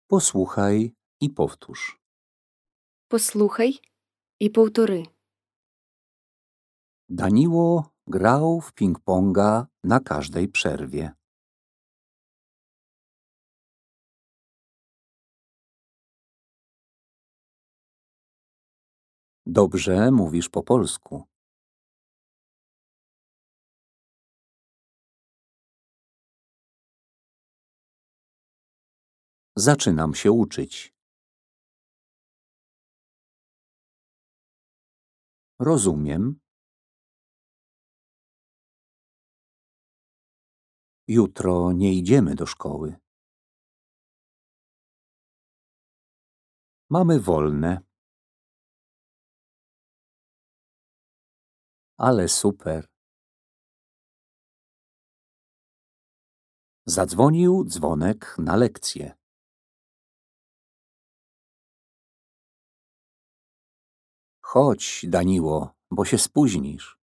Posłuchaj i powtórz. Послухай і повтори. Daniło grał w ping-ponga na każdej przerwie. Dobrze mówisz po polsku. Zaczynam się uczyć. Rozumiem. Jutro nie idziemy do szkoły. Mamy wolne. Ale super. Zadzwonił dzwonek na lekcję. Chodź, Daniło, bo się spóźnisz.